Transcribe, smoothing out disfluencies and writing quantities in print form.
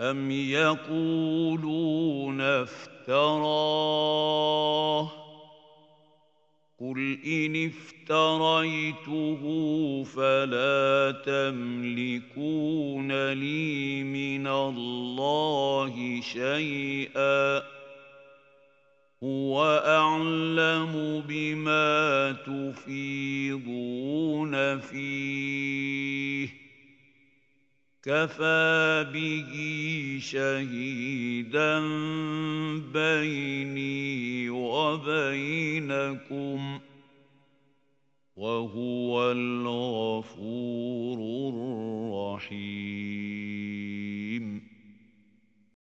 أَمْ يَقُولُونَ افْتَرَاهُ ۖ قُلْ إِنِ افْتَرَيْتُهُ فَلَا تَمْلِكُونَ لِي مِنَ اللَّهِ شَيْئًا ۖ هُوَ أَعْلَمُ بِمَا تُفِيضُونَ فِيهِ ۖ كَفَىٰ بِهِ شَهِيدًا بَيْنِي وَبَيْنَكُمْ ۖ وَهُوَ الْغَفُورُ الرَّحِيمُ.